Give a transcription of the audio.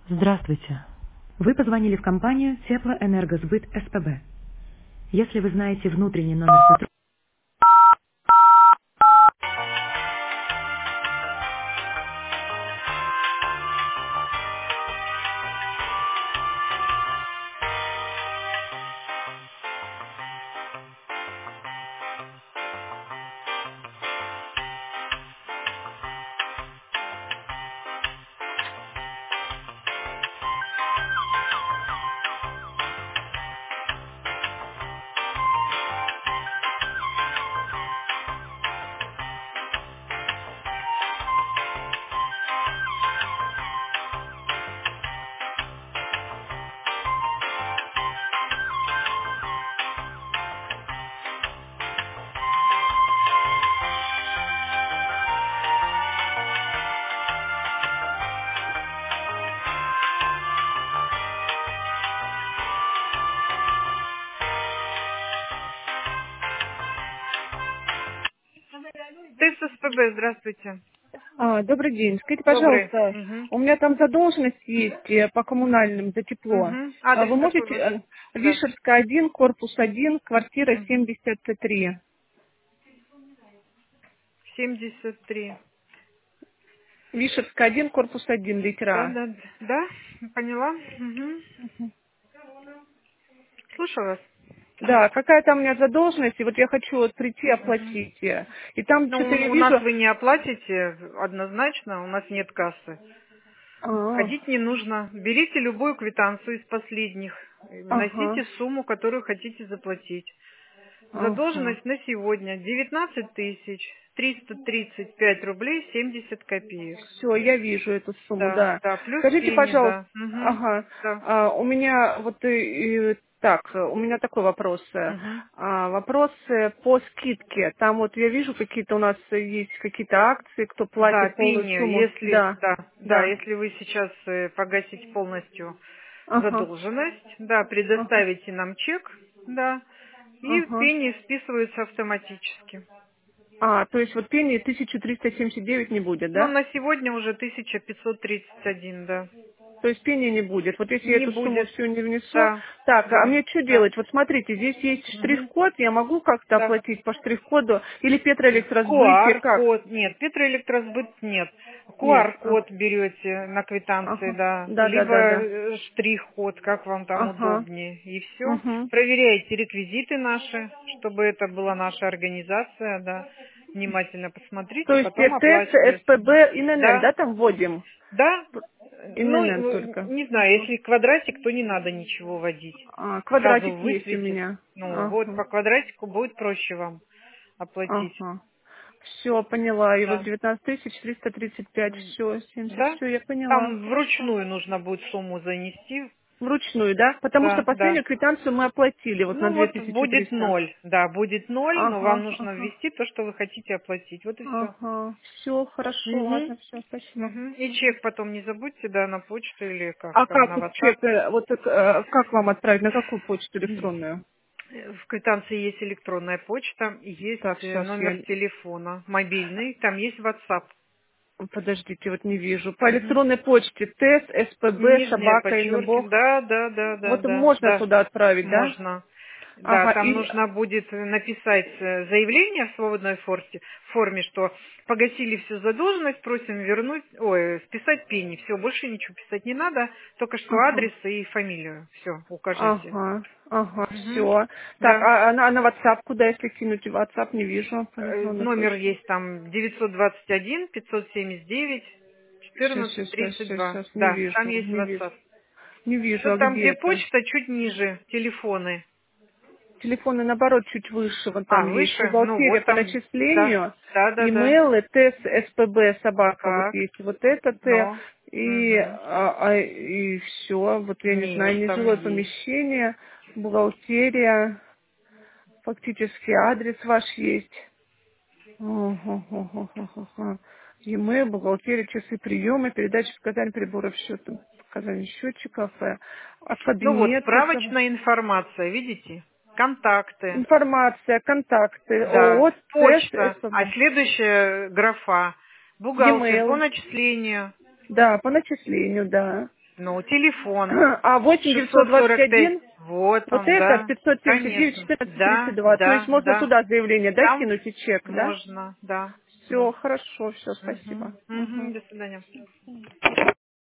Здравствуйте. Вы позвонили в компанию Теплоэнергосбыт СПБ. Если вы знаете внутренний номер сотрудника... ТЭС СПБ, здравствуйте. Добрый день. Скажите, Добрый. пожалуйста, Угу. у меня там задолженность есть по коммунальным за тепло. Угу. Вы Адрес какой можете... ваш? Да. Вишерская 1, корпус 1, квартира Угу. 73. 73. Вишерская 1, корпус 1, Да, литера. да, да, поняла. Угу. Слушаю вас. Да, какая там у меня задолженность, и вот я хочу вот прийти Угу. оплатить. И там Ну, что-то я у нас вижу... вы не оплатите однозначно, у нас нет кассы. А, Ходить не нужно. Берите любую квитанцию из последних, ага, вносите сумму, которую хотите заплатить. ага. Задолженность на сегодня 19 335 рублей 70 копеек. Все, я вижу эту сумму, Да, да. да, плюс Скажите, пени, пожалуйста, да. Угу. ага, Да. у меня вот так, у меня такой вопрос. Угу. Вопрос по скидке. Там вот я вижу какие-то у нас есть какие-то акции, кто Да, платит полную пени, сумму. если, Да, да, да, да. если вы сейчас погасите полностью Ага, задолженность, да, ага, предоставите нам чек, да, и ага. пени списываются автоматически. То есть вот пени 1379 не будет, Ну, да? на сегодня уже 1531, да. То есть пения не будет. Вот если я Не эту сумму будет. всю не внесу, Да, так, а да, мне что да. делать? Вот смотрите, здесь есть Мгм. штрих-код, я могу как-то Да. оплатить по штрих-коду, или Петроэлектросбытие, как? QR-код, нет, Петроэлектросбыт нет. Нет. QR-код берете на квитанции, Ага. да, Да, да, либо да, да. штрих-код, как вам там Ага. удобнее, и все. Угу. Проверяйте реквизиты наши, чтобы это была наша организация, да. Внимательно То посмотрите, есть потом ТЭС, оплачиваете. СПБ, ИНН, Да, да, там вводим? да, ИНН ну, только. не знаю, Ага. если квадратик, то не надо ничего вводить. Сразу Квадратик есть у высветит. меня. Ну, вот Ага. по квадратику будет проще вам оплатить. Ага. Все, поняла. И вот Да. 19335, все, 70, Да. все, я поняла. Там Хорошо. вручную нужно будет сумму занести. Вручную, да? Потому что Да, да. последнюю квитанцию мы оплатили вот на Ну вот будет 2300. 0. Да, будет 0, но вам Ага, нужно ага, ввести то, что вы хотите оплатить. Вот и все. ага. Все, хорошо, Угу. ладно, все, спасибо. Угу. И чек потом не забудьте, да, на почту или как А там, как на вот WhatsApp. чек, как вам отправить, на какую почту электронную? В квитанции есть электронная почта, есть Так, сейчас номер я, телефона мобильный, там есть WhatsApp. подождите, вот не вижу. По Мгм. электронной почте ТЭС, СПБ, Нижнее собака, подчеркивание. ИНБО. Да, да, да, да, Вот да, можно да. туда отправить, да? Можно. Да, Ага, там и, нужно будет написать заявление в свободной форме, что погасили всю задолженность, просим вернуть, списать пени. Все, больше ничего писать не надо, только что ага. адрес и фамилию. Все, укажите. Ага, ага, Мгм. все. Так, Да. на WhatsApp куда, если кинуть? WhatsApp не вижу по электронной Номер почте. есть там 921 579 14 32. Сейчас, не Да, там вижу, есть не вижу. WhatsApp. Не вижу, Вот а там, где где это? почта, чуть ниже, телефоны. Телефоны, наоборот, чуть выше, вот там есть. Выше? Ну Бухгалтерия вот по там, да, начислению, да, да, да. имейлы, ТЭС, СПБ, собака, вот Так, есть. Вот это Т, но, угу. и все. Вот я не знаю, Нет, там нежилое есть. помещение, бухгалтерия, фактически адрес ваш есть. Ага. E-mail, бухгалтерия, часы приема, передача показаний приборов счета, показаний счетчиков, Ну вот, кабинеты, справочная информация, видите? Контакты, информация, контакты, да, ООО, ТЭС, почта, а СПБ, следующая графа, бухгалтер по e-mail, начислению. да, по начислению, да. Ну, телефон. А 8 921? Вот Вот он, это да. 579 Конечно. 14 Да, 32. То есть да, можно да. туда заявление, да, Там кинуть и чек, да? можно, да. Все, хорошо, все, спасибо. Угу. Угу. До свидания.